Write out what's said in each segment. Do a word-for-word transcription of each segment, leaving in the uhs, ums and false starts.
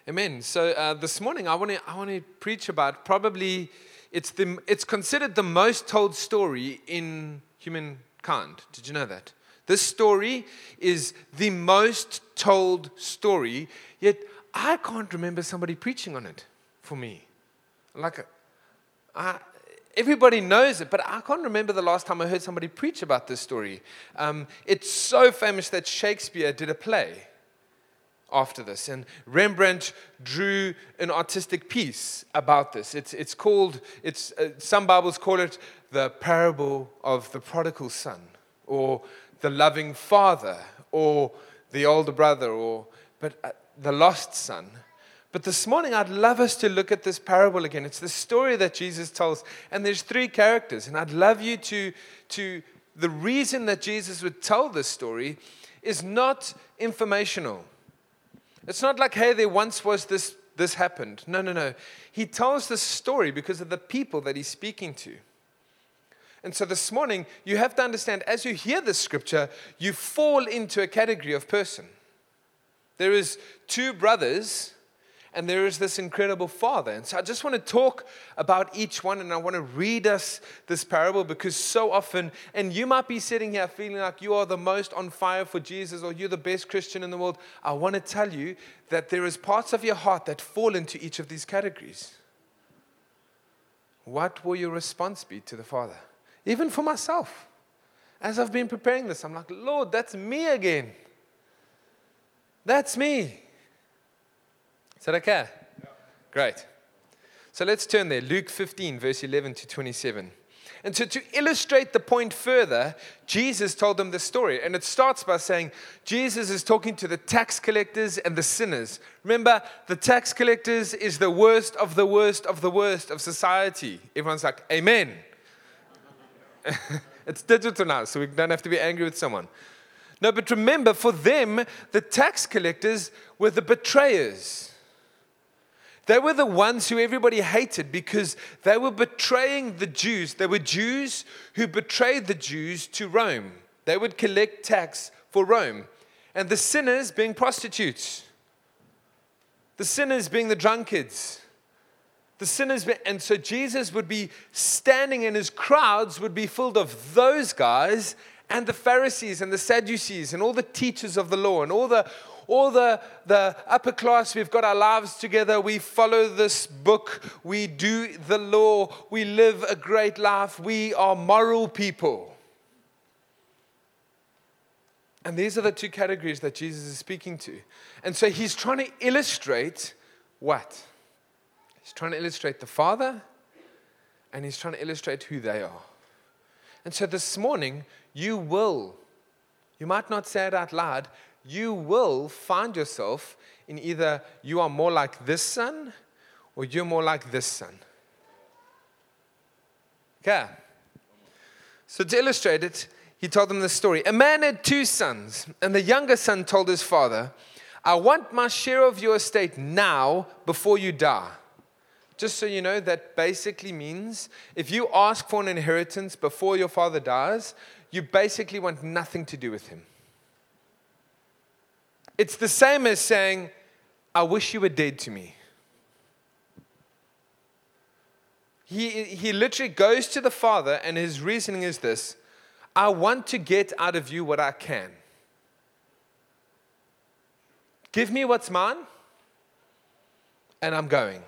Amen. So uh, this morning I want to I want to preach about probably it's the it's considered the most told story in humankind. Did you know that? This story is the most told story, yet I can't remember somebody preaching on it for me. Like I, everybody knows it, but I can't remember the last time I heard somebody preach about this story. Um, it's so famous that Shakespeare did a play after this, and Rembrandt drew an artistic piece about this. It's it's called it's uh, some Bibles call it the parable of the prodigal son, or the loving father, or the older brother, or but uh, the lost son. But this morning, I'd love us to look at this parable again. It's the story that Jesus tells, and there's three characters, and I'd love you to to the reason that Jesus would tell this story is not informational. It's not like, hey, there once was this, this happened. No, no, no. He tells this story because of the people that he's speaking to. And so this morning, you have to understand, as you hear this scripture, you fall into a category of person. There is two brothers, and there is this incredible father. And so I just want to talk about each one, and I want to read us this parable because so often, and you might be sitting here feeling like you are the most on fire for Jesus or you're the best Christian in the world. I want to tell you that there is parts of your heart that fall into each of these categories. What will your response be to the Father? Even for myself. As I've been preparing this, I'm like, Lord, that's me again. That's me. Is that okay? Yeah. Great. So let's turn there. Luke fifteen, verse eleven to twenty-seven. And so to illustrate the point further, Jesus told them this story. And it starts by saying, Jesus is talking to the tax collectors and the sinners. Remember, the tax collectors is the worst of the worst of the worst of society. Everyone's like, amen. It's digital now, so we don't have to be angry with someone. No, but remember, for them, the tax collectors were the betrayers. They were the ones who everybody hated because they were betraying the Jews. They were Jews who betrayed the Jews to Rome. They would collect tax for Rome. And the sinners being prostitutes. The sinners being the drunkards. The sinners, be- and so Jesus would be standing and his crowds would be filled of those guys and the Pharisees and the Sadducees and all the teachers of the law and all the All the, the upper class, we've got our lives together, we follow this book, we do the law, we live a great life, we are moral people. And these are the two categories that Jesus is speaking to. And so he's trying to illustrate what? He's trying to illustrate the Father, and he's trying to illustrate who they are. And so this morning, you will, you might not say it out loud, you will find yourself in either you are more like this son or you're more like this son. Okay. So to illustrate it, he told them this story. A man had two sons, and the younger son told his father, I want my share of your estate now before you die. Just so you know, that basically means if you ask for an inheritance before your father dies, you basically want nothing to do with him. It's the same as saying, I wish you were dead to me. He, he literally goes to the Father, and his reasoning is this: I want to get out of you what I can. Give me what's mine, and I'm going.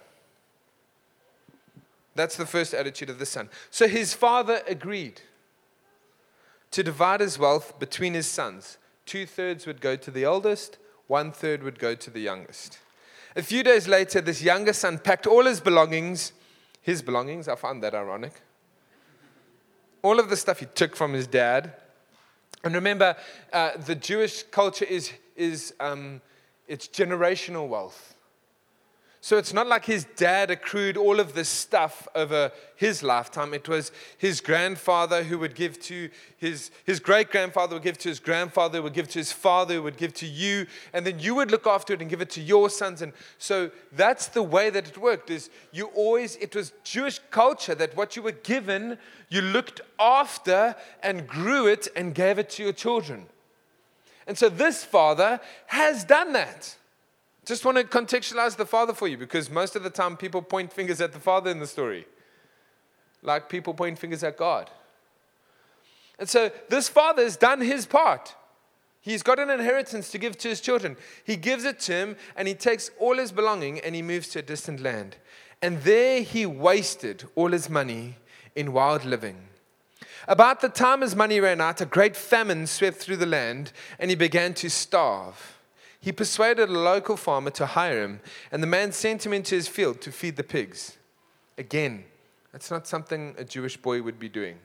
That's the first attitude of the son. So his father agreed to divide his wealth between his sons. Two-thirds would go to the oldest, one-third would go to the youngest. A few days later, this younger son packed all his belongings, his belongings, I find that ironic, all of the stuff he took from his dad. And remember, uh, the Jewish culture is, is um, it's generational wealth. So it's not like his dad accrued all of this stuff over his lifetime. It was his grandfather who would give to his, his great-grandfather would give to his grandfather, would give to his father, would give to you, and then you would look after it and give it to your sons. And so that's the way that it worked, is you always, it was Jewish culture that what you were given, you looked after and grew it and gave it to your children. And so this father has done that. Just want to contextualize the father for you, because most of the time people point fingers at the father in the story. Like people point fingers at God. And so this father has done his part. He's got an inheritance to give to his children. He gives it to him, and he takes all his belonging and he moves to a distant land. And there he wasted all his money in wild living. About the time his money ran out, a great famine swept through the land, and he began to starve. He persuaded a local farmer to hire him, and the man sent him into his field to feed the pigs. Again, that's not something a Jewish boy would be doing.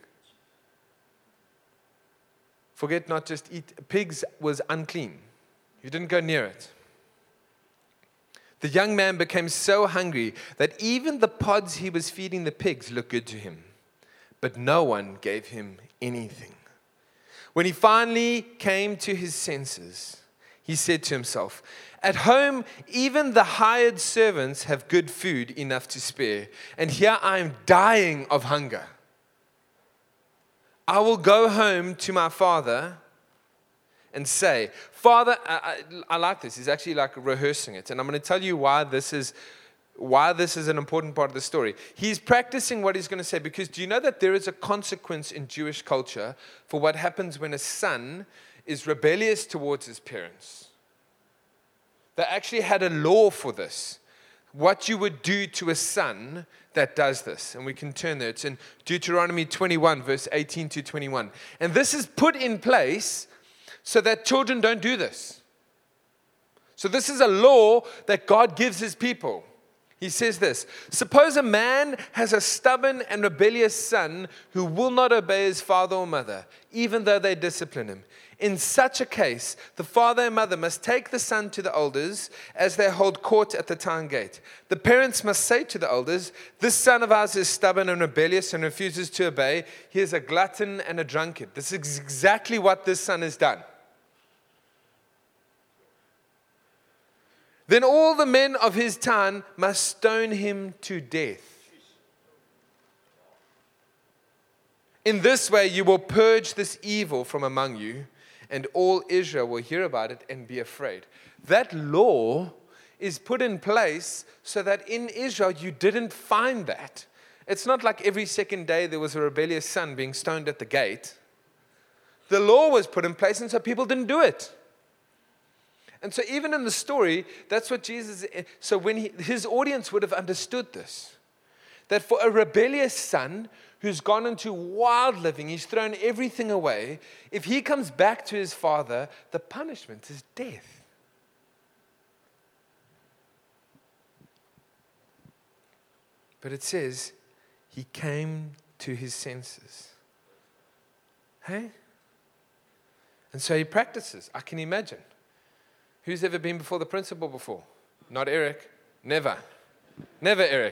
Forget not just eat. Pigs was unclean. You didn't go near it. The young man became so hungry that even the pods he was feeding the pigs looked good to him. But no one gave him anything. When he finally came to his senses, he said to himself, "At home, even the hired servants have good food enough to spare, and here I am dying of hunger. I will go home to my father and say, Father," I, I, I like this. He's actually like rehearsing it. And I'm going to tell you why this is why this is an important part of the story. He's practicing what he's going to say, because do you know that there is a consequence in Jewish culture for what happens when a son is rebellious towards his parents? They actually had a law for this. What you would do to a son that does this. And we can turn there. It's in Deuteronomy twenty-one, verse eighteen to twenty-one. And this is put in place so that children don't do this. So this is a law that God gives his people. He says this: "Suppose a man has a stubborn and rebellious son who will not obey his father or mother, even though they discipline him. In such a case, the father and mother must take the son to the elders as they hold court at the town gate. The parents must say to the elders, 'This son of ours is stubborn and rebellious and refuses to obey. He is a glutton and a drunkard.'" This is exactly what this son has done. "Then all the men of his town must stone him to death. In this way you will purge this evil from among you, and all Israel will hear about it and be afraid." That law is put in place so that in Israel you didn't find that. It's not like every second day there was a rebellious son being stoned at the gate. The law was put in place, and so people didn't do it. And so even in the story, that's what Jesus, so when he, his audience would have understood this, that for a rebellious son who's gone into wild living, he's thrown everything away, if he comes back to his father, the punishment is death. But it says, he came to his senses. Hey? And so he practices, I can imagine. Who's ever been before the principal before? Not Eric. Never. Never Eric.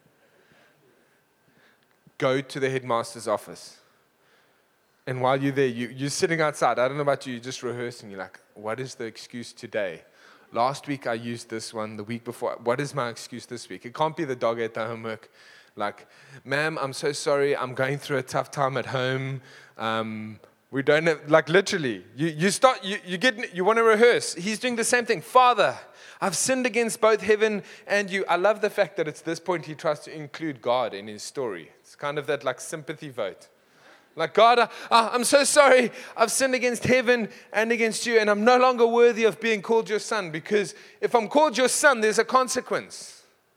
Go to the headmaster's office. And while you're there, you, you're sitting outside. I don't know about you, you're just rehearsing. You're like, what is the excuse today? Last week I used this one, the week before. What is my excuse this week? It can't be the dog ate the homework. Like, ma'am, I'm so sorry. I'm going through a tough time at home. Um... We don't have, like literally, you, you start, you, you get, you want to rehearse. He's doing the same thing. Father, I've sinned against both heaven and you. I love the fact that it's this point he tries to include God in his story. It's kind of that like sympathy vote. Like, God, I, I'm so sorry. I've sinned against heaven and against you, and I'm no longer worthy of being called your son, because if I'm called your son, there's a consequence.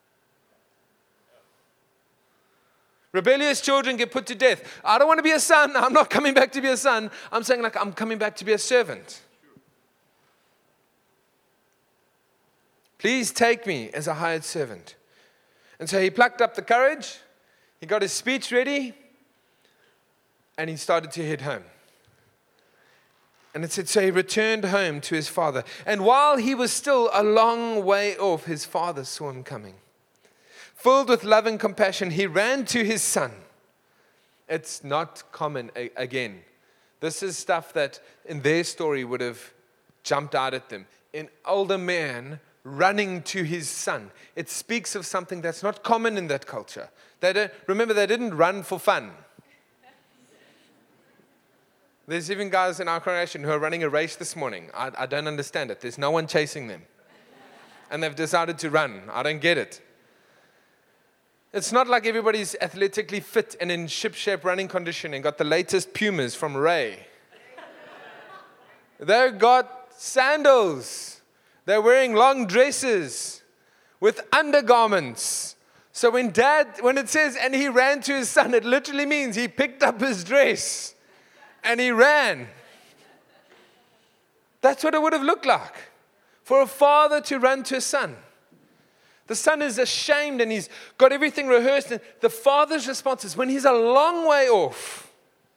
Rebellious children get put to death. I don't want to be a son. I'm not coming back to be a son. I'm saying like I'm coming back to be a servant. Please take me as a hired servant. And so he plucked up the courage. He got his speech ready. And he started to head home. And it said, so he returned home to his father. And while he was still a long way off, his father saw him coming. Filled with love and compassion, he ran to his son. It's not common, again. This is stuff that in their story would have jumped out at them. An older man running to his son. It speaks of something that's not common in that culture. They don't, remember, they didn't run for fun. There's even guys in our congregation who are running a race this morning. I, I don't understand it. There's no one chasing them. and they've decided to run. I don't get it. It's not like everybody's athletically fit and in ship-shape running condition and got the latest Pumas from Ray. They've got sandals. They're wearing long dresses with undergarments. So when dad, when it says, and he ran to his son, it literally means he picked up his dress and he ran. That's what it would have looked like for a father to run to his son. The son is ashamed and he's got everything rehearsed. And the father's response is when he's a long way off,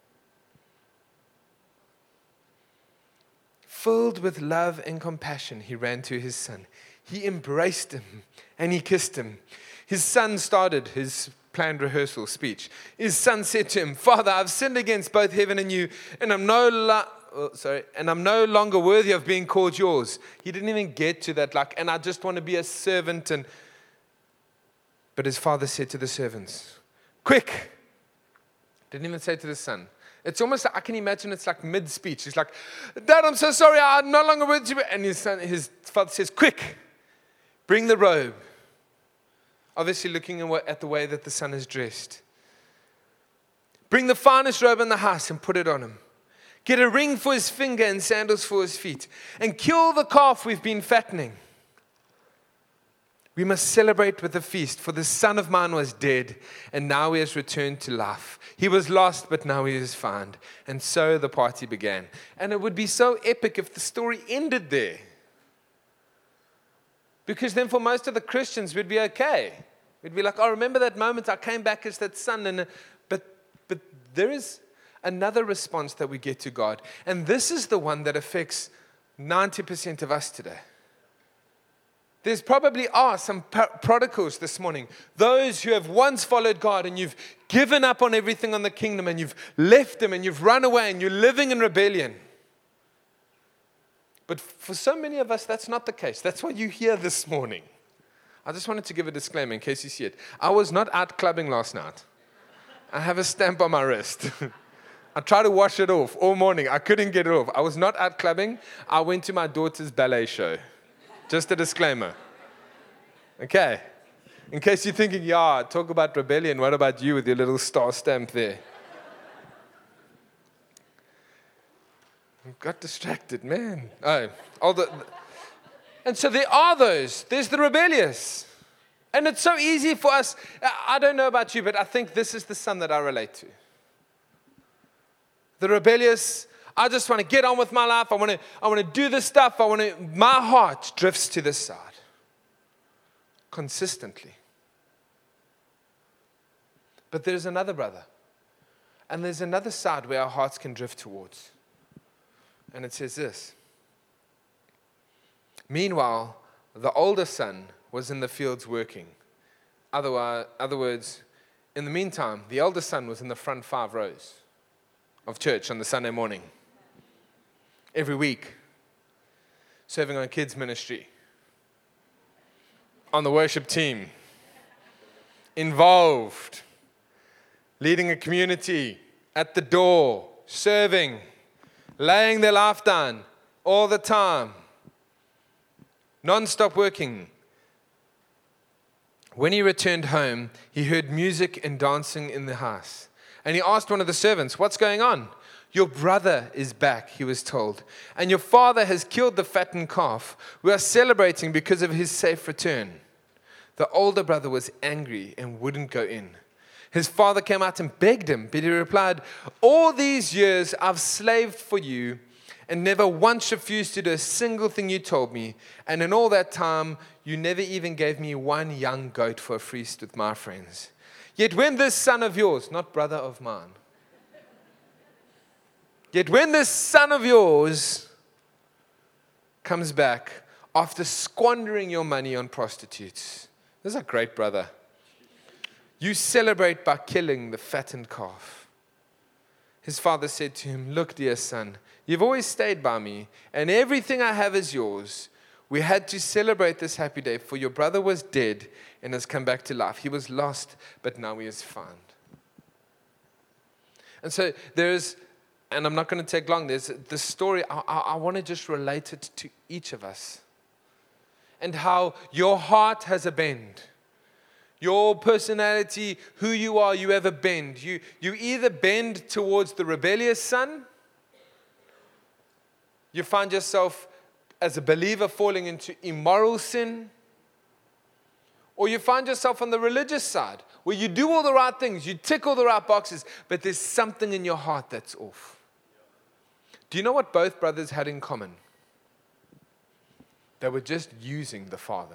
filled with love and compassion, he ran to his son. He embraced him and he kissed him. His son started his planned rehearsal speech. His son said to him, "Father, I've sinned against both heaven and you, and I'm no lo- oh, sorry, and I'm no longer worthy of being called yours." He didn't even get to that, like, and I just want to be a servant. And but his father said to the servants, "Quick!" Didn't even say to the son. It's almost like, I can imagine it's like mid-speech. He's like, "Dad, I'm so sorry, I'm no longer worthy." And his son, his father says, "Quick, bring the robe." Obviously looking at the way that the son is dressed. "Bring the finest robe in the house and put it on him. Get a ring for his finger and sandals for his feet. And kill the calf we've been fattening. We must celebrate with a feast, for the son of mine was dead, and now he has returned to life. He was lost, but now he is found." And so the party began. And it would be so epic if the story ended there. Because then for most of the Christians, we'd be okay. We'd be like, "Oh, remember that moment I came back as that son." And but but there is another response that we get to God. And this is the one that affects ninety percent of us today. There's probably are some prodigals this morning. Those who have once followed God and you've given up on everything on the kingdom and you've left Him and you've run away and you're living in rebellion. But for so many of us, that's not the case. That's why you're here this morning. I just wanted to give a disclaimer in case you see it. I was not out clubbing last night. I have a stamp on my wrist. I tried to wash it off all morning. I couldn't get it off. I was not out clubbing. I went to my daughter's ballet show. Just a disclaimer. Okay. In case you're thinking, yeah, talk about rebellion. What about you with your little star stamp there? I got distracted, man. Oh, all the, and so there are those. There's the rebellious. And it's so easy for us. I don't know about you, but I think this is the son that I relate to. The rebellious, I just want to get on with my life. I want to, I want to do this stuff. I want to, my heart drifts to this side. Consistently. But there's another brother. And there's another side where our hearts can drift towards. And it says this. Meanwhile, the older son was in the fields working. Otherwise, other words, in the meantime, the elder son was in the front five rows of church on the Sunday morning. Every week, serving on kids' ministry, on the worship team, involved, leading a community, at the door, serving, laying their life down all the time, non-stop working. When he returned home, he heard music and dancing in the house. And he asked one of the servants, "What's going on?" "Your brother is back," he was told, "and your father has killed the fattened calf. We are celebrating because of his safe return." The older brother was angry and wouldn't go in. His father came out and begged him, but he replied, "All these years I've slaved for you and never once refused to do a single thing you told me. And in all that time, you never even gave me one young goat for a feast with my friends. Yet when this son of yours," not brother of mine, "Yet when this son of yours comes back after squandering your money on prostitutes," this is a great brother, "you celebrate by killing the fattened calf." His father said to him, "Look, dear son, you've always stayed by me, and everything I have is yours. We had to celebrate this happy day, for your brother was dead and has come back to life. He was lost, but now he is found." And so there's, and I'm not going to take long, there's this story, I, I, I want to just relate it to each of us. and how your heart has a bend. Your personality, who you are, you have a bend. You, you either bend towards the rebellious son, you find yourself as a believer falling into immoral sin, or you find yourself on the religious side, where you do all the right things, you tick all the right boxes, but there's something in your heart that's off. Do you know what both brothers had in common? They were just using the Father.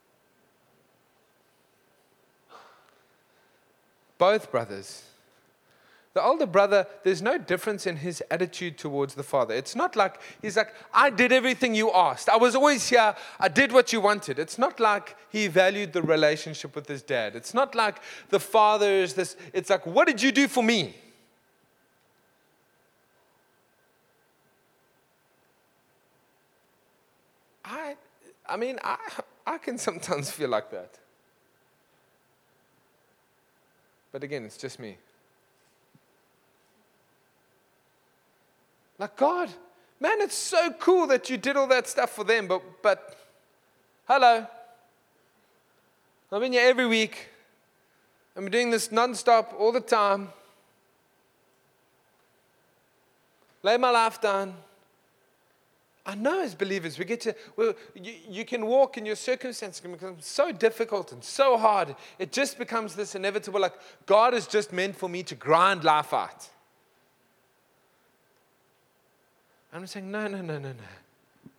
Both brothers. The older brother, there's no difference in his attitude towards the father. It's not like, he's like, I did everything you asked. I was always here. I did what you wanted. It's not like he valued the relationship with his dad. It's not like the father is this. It's like, what did you do for me? I, I mean, I, I can sometimes feel like that. But again, it's just me. Like, God, man, it's so cool that you did all that stuff for them, but, but hello. I'm in here every week. I'm doing this nonstop all the time. Lay my life down. I know as believers, we get to, well, you, you can walk in your circumstances can become so difficult and so hard. It just becomes this inevitable, like, God is just meant for me to grind life out. I'm saying, no, no, no, no, no.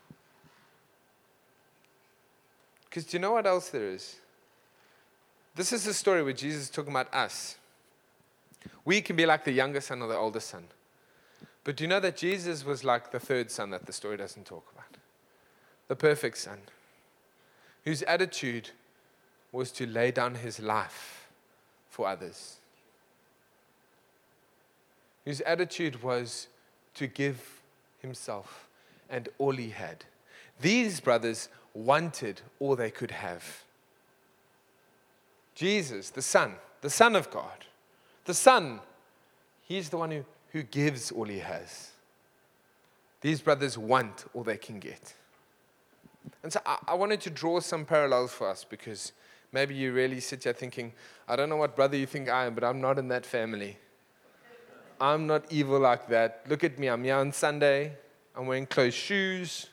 Because do you know what else there is? This is a story where Jesus is talking about us. We can be like the younger son or the older son. But do you know that Jesus was like the third son that the story doesn't talk about? The perfect son, whose attitude was to lay down his life for others. Whose attitude was to give himself and all he had. These brothers wanted all they could have. Jesus, the Son, the Son of God, the Son, he's the one who, who gives all he has. These brothers want all they can get. And so I, I wanted to draw some parallels for us, because maybe you really sit here thinking, I don't know what brother you think I am, but I'm not in that family. I'm not evil like that. Look at me. I'm here on Sunday. I'm wearing closed shoes.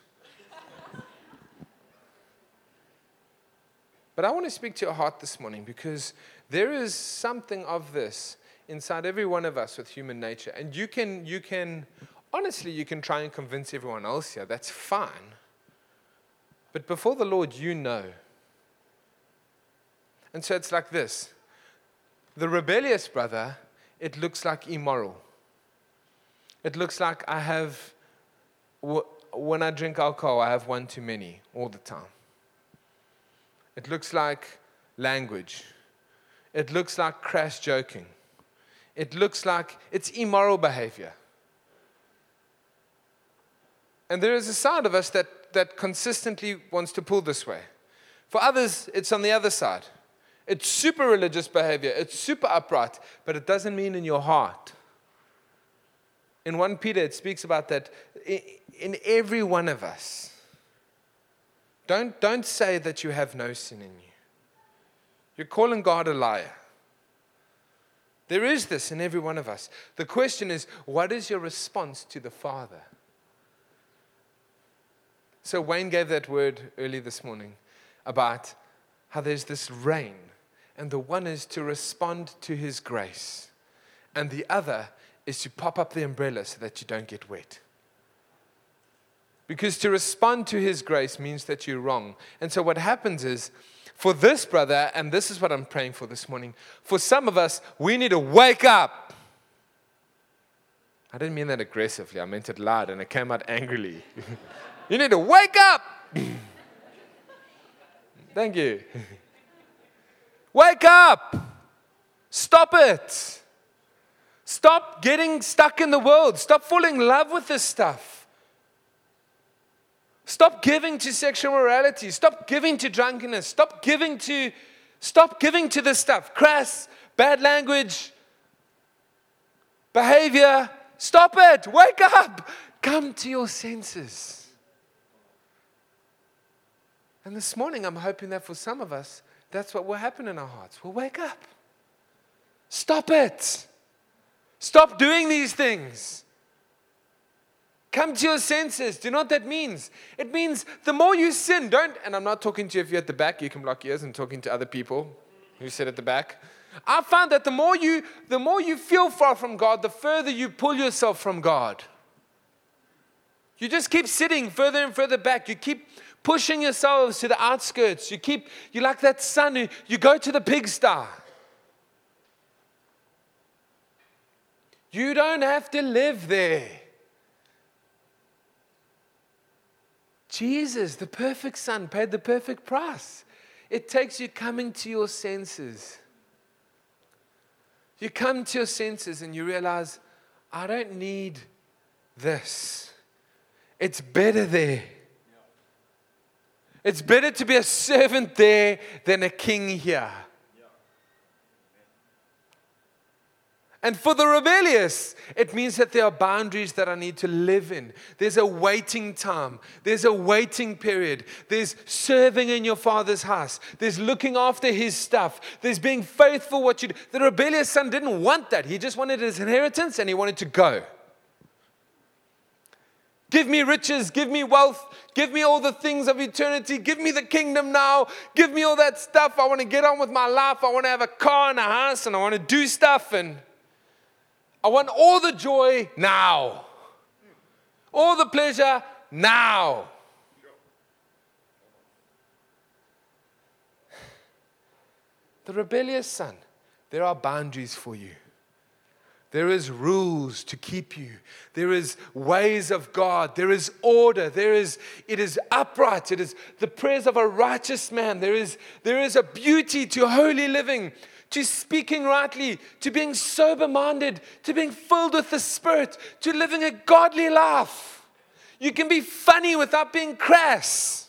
But I want to speak to your heart this morning, because there is something of this inside every one of us with human nature. And you can, you can, honestly, you can try and convince everyone else here. That's fine. But before the Lord, you know. And so it's like this. The rebellious brother, it looks like immoral. It looks like I have, when I drink alcohol, I have one too many all the time. It looks like language. It looks like crass joking. It looks like it's immoral behavior. And there is a side of us that, that consistently wants to pull this way. For others, it's on the other side. It's super religious behavior. It's super upright, but it doesn't mean in your heart. In First Peter, it speaks about that in every one of us. Don't, don't say that you have no sin in you. You're calling God a liar. There is this in every one of us. The question is, what is your response to the Father? So Wayne gave that word early this morning about how there's this rain, and the one is to respond to his grace, and the other is to pop up the umbrella so that you don't get wet. Because to respond to his grace means that you're wrong. And so what happens is, for this brother, and this is what I'm praying for this morning, for some of us, we need to wake up. I didn't mean that aggressively. I meant it loud, and it came out angrily. You need to wake up. Thank you. Wake up. Stop it. Stop getting stuck in the world. Stop falling in love with this stuff. Stop giving to sexual morality. Stop giving to drunkenness. Stop giving to, stop giving to this stuff. Crass, bad language, behavior. Stop it. Wake up. Come to your senses. And this morning, I'm hoping that for some of us, that's what will happen in our hearts. We'll wake up. Stop it. Stop doing these things. Come to your senses. Do you know what that means? It means the more you sin, don't, and I'm not talking to you if you're at the back, you can block ears, and talking to other people who sit at the back. I found that the more you, the more you feel far from God, the further you pull yourself from God. You just keep sitting further and further back. You keep pushing yourselves to the outskirts. You keep, you're like that son who, you go to the pigsty. You don't have to live there. Jesus, the perfect son, paid the perfect price. It takes you coming to your senses. You come to your senses and you realize, I don't need this. It's better there. It's better to be a servant there than a king here. And for the rebellious, it means that there are boundaries that I need to live in. There's a waiting time. There's a waiting period. There's serving in your father's house. There's looking after his stuff. There's being faithful what you do. The rebellious son didn't want that. He just wanted his inheritance and he wanted to go. Give me riches, give me wealth, give me all the things of eternity, give me the kingdom now, give me all that stuff. I want to get on with my life. I want to have a car and a house and I want to do stuff and I want all the joy now. All the pleasure now. The rebellious son, there are boundaries for you. There is rules to keep you. There is ways of God. There is order. There is, it is upright. It is the prayers of a righteous man. There is, there is a beauty to holy living, to speaking rightly, to being sober-minded, to being filled with the Spirit, to living a godly life. You can be funny without being crass.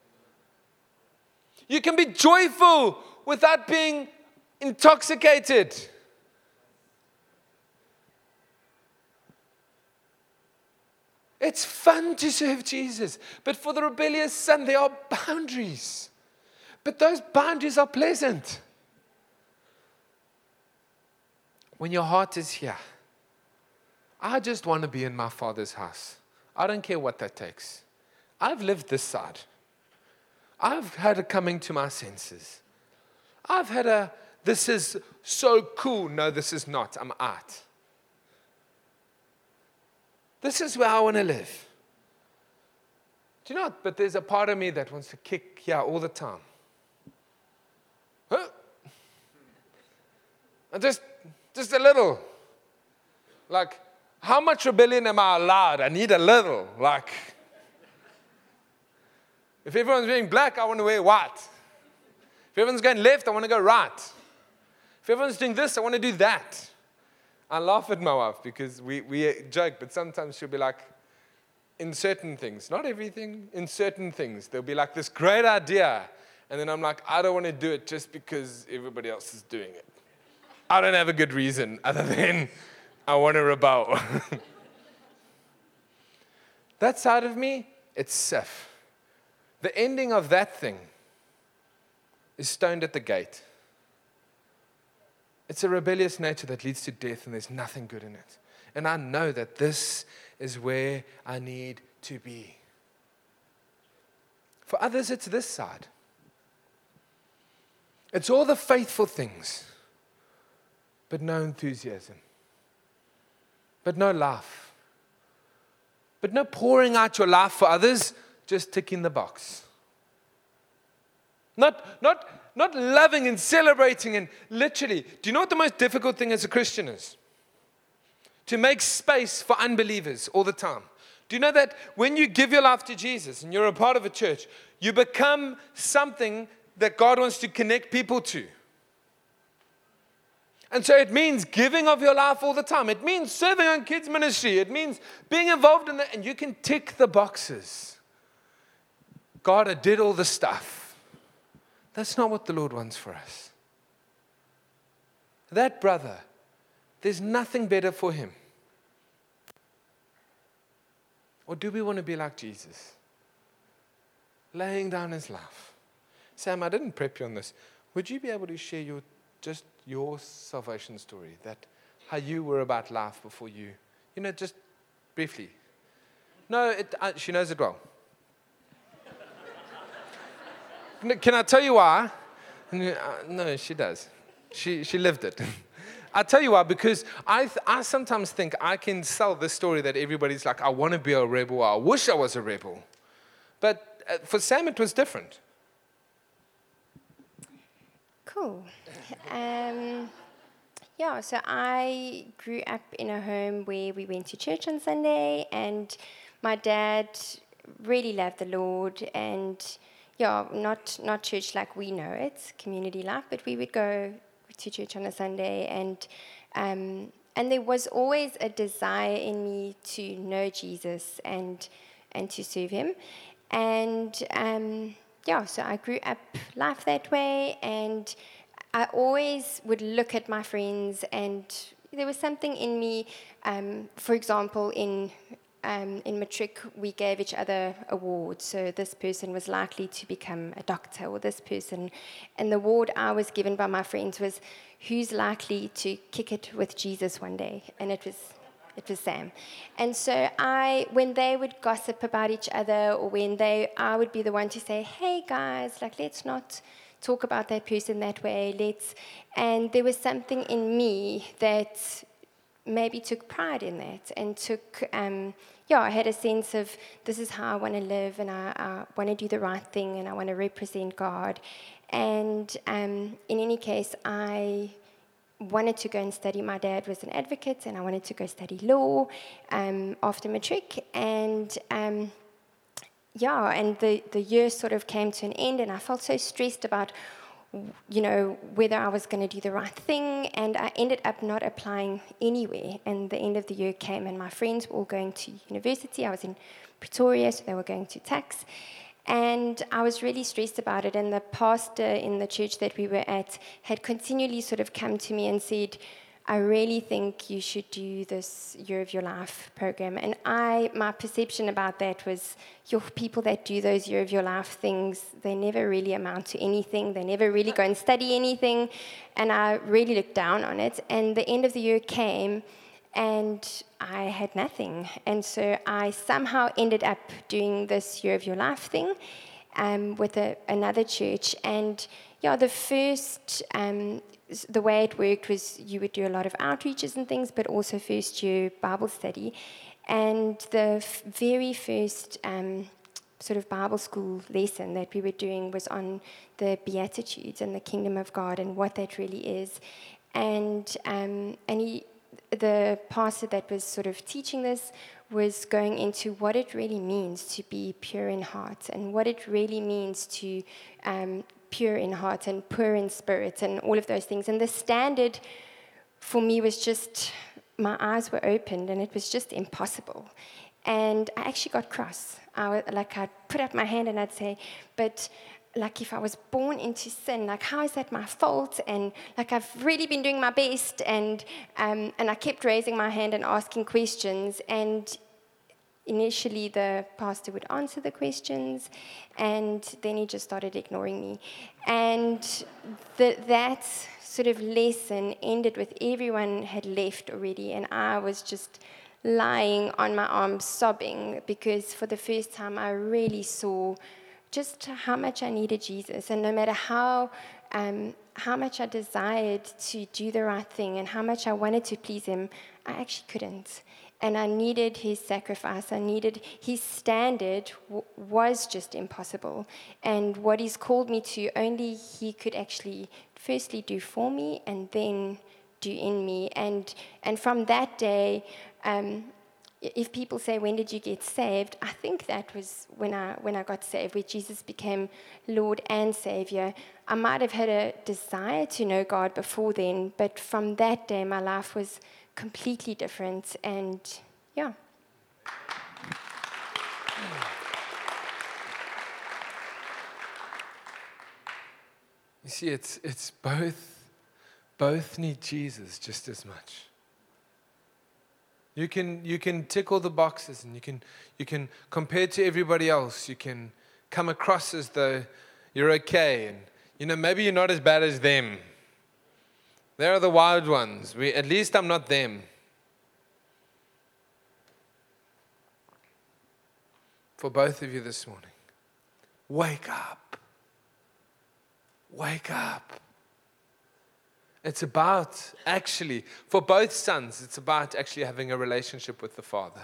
You can be joyful without being intoxicated. It's fun to serve Jesus. But for the rebellious son, there are boundaries. But those boundaries are pleasant. When your heart is here, I just want to be in my Father's house. I don't care what that takes. I've lived this side. I've had a coming to my senses. I've had a, this is so cool. No, this is not. I'm out. This is where I want to live. Do you know what? But there's a part of me that wants to kick here all the time. Huh? And just, just a little. Like, how much rebellion am I allowed? I need a little. Like, if everyone's wearing black, I want to wear white. If everyone's going left, I want to go right. If everyone's doing this, I want to do that. I laugh at my wife because we, we joke, but sometimes she'll be like, in certain things, not everything, in certain things, there'll be like this great idea. And then I'm like, I don't want to do it just because everybody else is doing it. I don't have a good reason other than I want to rebel. That side of me, it's safe. The ending of that thing is stoned at the gate. It's a rebellious nature that leads to death, and there's nothing good in it. And I know that this is where I need to be. For others, it's this side. It's all the faithful things, but no enthusiasm, but no life, but no pouring out your life for others, just ticking the box. Not, not, not loving and celebrating and literally. Do you know what the most difficult thing as a Christian is? To make space for unbelievers all the time. Do you know that when you give your life to Jesus and you're a part of a church, you become something that God wants to connect people to? And so it means giving of your life all the time. It means serving on kids' ministry. It means being involved in that. And you can tick the boxes. God, I did all the stuff. That's not what the Lord wants for us. That brother, there's nothing better for him. Or do we want to be like Jesus? laying down his life. Sam, I didn't prep you on this. Would you be able to share your just your salvation story, that how you were about life before you, you know, just briefly? No, it, uh, she knows it well. Can I tell you why? No, she does. She she lived it. I'll tell you why, because I th- I sometimes think I can sell this story that everybody's like, I want to be a rebel, or I wish I was a rebel. But uh, for Sam, it was different. Cool. Um, yeah, so I grew up in a home where we went to church on Sunday, and my dad really loved the Lord, and yeah, not not church like we know it, community life, but we would go to church on a Sunday, and um, and there was always a desire in me to know Jesus and and to serve Him, and um, yeah, so I grew up life that way, and I always would look at my friends, and there was something in me. Um, for example, in Um, in matric, we gave each other awards. So this person was likely to become a doctor, or this person. And the award I was given by my friends was, who's likely to kick it with Jesus one day? And it was, it was Sam. And so I, when they would gossip about each other, or when they, I would be the one to say, hey guys, like let's not talk about that person that way. Let's. And there was something in me that maybe took pride in that, and took, um, yeah, I had a sense of, this is how I want to live, and I, I want to do the right thing, and I want to represent God. And um, in any case, I wanted to go and study. My dad was an advocate, and I wanted to go study law um, after matric. And um, yeah, and the, the year sort of came to an end, and I felt so stressed about, you know, whether I was going to do the right thing, and I ended up not applying anywhere. And the end of the year came, and my friends were all going to university. I was in Pretoria, so they were going to Tuks, and I was really stressed about it. And the pastor in the church that we were at had continually sort of come to me and said, I really think you should do this Year of Your Life program. And I, my perception about that was, your people that do those Year of Your Life things, they never really amount to anything. They never really go and study anything. And I really looked down on it. And the end of the year came, and I had nothing. And so I somehow ended up doing this Year of Your Life thing um, with a, another church. And yeah, the first... Um, the way it worked was you would do a lot of outreaches and things, but also first year Bible study. And the f- very first um, sort of Bible school lesson that we were doing was on the Beatitudes and the Kingdom of God and what that really is. And um, and he, the pastor that was sort of teaching this was going into what it really means to be pure in heart, and what it really means to um, pure in heart and poor in spirit, and all of those things. And the standard for me was just, my eyes were opened, and it was just impossible. And I actually got cross. I was, like I'd put up my hand and I'd say, but like if I was born into sin, like how is that my fault? And like I've really been doing my best. And um, and I kept raising my hand and asking questions. And initially, the pastor would answer the questions, and then he just started ignoring me. And the, that sort of lesson ended with everyone had left already, and I was just lying on my arms sobbing, because for the first time I really saw just how much I needed Jesus. And no matter how um, how much I desired to do the right thing and how much I wanted to please Him, I actually couldn't. And I needed His sacrifice. I needed His standard w- was just impossible. And what He's called me to, only He could actually firstly do for me and then do in me. And and from that day, um, if people say, when did you get saved? I think that was when I when I got saved, where Jesus became Lord and Savior. I might have had a desire to know God before then, but from that day, my life was completely different. And yeah. You see, it's it's both both need Jesus just as much. You can you can tick all the boxes, and you can you can compare to everybody else. You can come across as though you're okay. And, you know, maybe you're not as bad as them. They're the wild ones. We, at least I'm not them. For both of you this morning, wake up. Wake up. It's about, actually, for both sons, it's about actually having a relationship with the Father.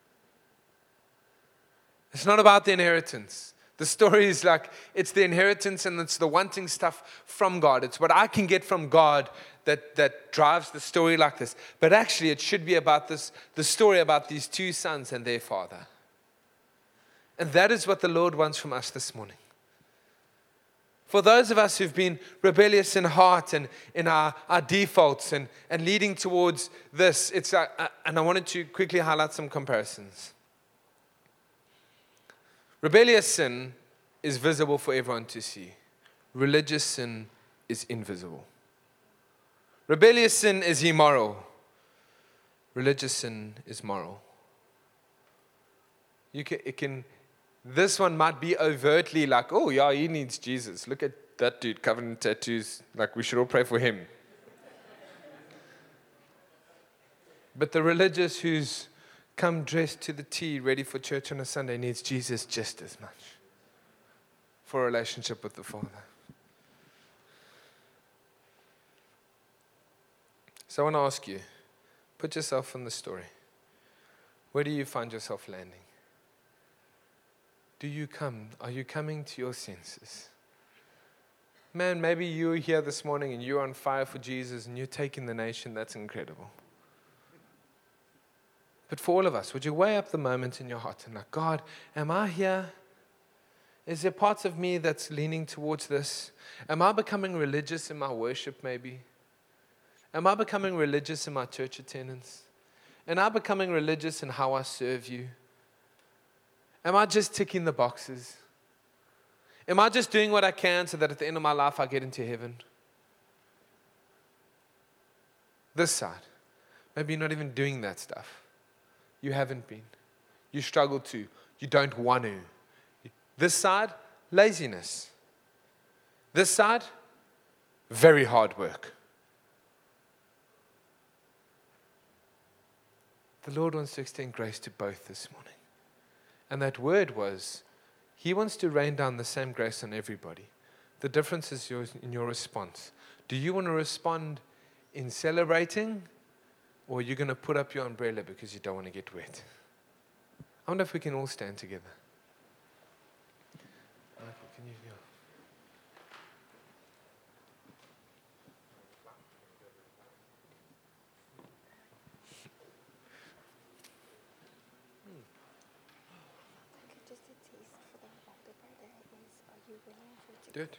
It's not about the inheritance. The story is like, it's the inheritance and it's the wanting stuff from God. It's what I can get from God that, that drives the story like this. But actually, it should be about this, the story about these two sons and their father. And that is what the Lord wants from us this morning. For those of us who've been rebellious in heart and in our, our defaults and, and leading towards this, it's uh, uh, and I wanted to quickly highlight some comparisons. Rebellious sin is visible for everyone to see. Religious sin is invisible. Rebellious sin is immoral. Religious sin is moral. You can, it can, this one might be overtly like, oh yeah, he needs Jesus. Look at that dude covered in tattoos. Like, we should all pray for him. But the religious who's come dressed to the T, ready for church on a Sunday, needs Jesus just as much for a relationship with the Father. So I want to ask you, put yourself in the story. Where do you find yourself landing? Do you come? Are you coming to your senses? Man, maybe you're here this morning and you're on fire for Jesus and you're taking the nation. That's incredible. But for all of us, would you weigh up the moment in your heart and like, God, am I here? Is there parts of me that's leaning towards this? Am I becoming religious in my worship maybe? Am I becoming religious in my church attendance? Am I becoming religious in how I serve you? Am I just ticking the boxes? Am I just doing what I can so that at the end of my life I get into heaven? This side, maybe you're not even doing that stuff. You haven't been. You struggle to. You don't want to. This side, laziness. This side, very hard work. The Lord wants to extend grace to both this morning. And that word was, He wants to rain down the same grace on everybody. The difference is yours in your response. Do you want to respond in celebrating, or are you going to put up your umbrella because you don't want to get wet? I wonder if we can all stand together. Michael, can you hear? Do it.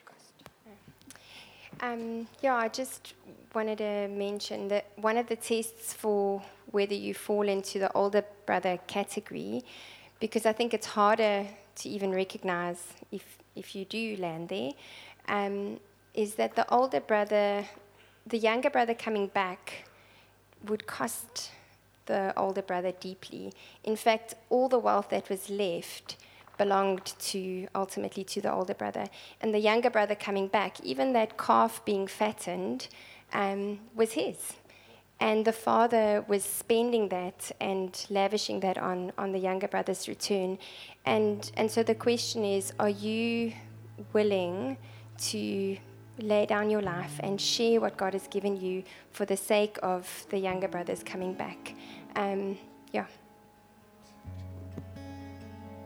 Um, yeah, I just wanted to mention that one of the tests for whether you fall into the older brother category, because I think it's harder to even recognize if, if you do land there, um, is that the older brother, the younger brother coming back would cost the older brother deeply. In fact, all the wealth that was left belonged to, ultimately, to the older brother. And the younger brother coming back, even that calf being fattened, um, was his. And the father was spending that and lavishing that on, on the younger brother's return. And, and so the question is, are you willing to lay down your life and share what God has given you for the sake of the younger brothers coming back? Um, yeah.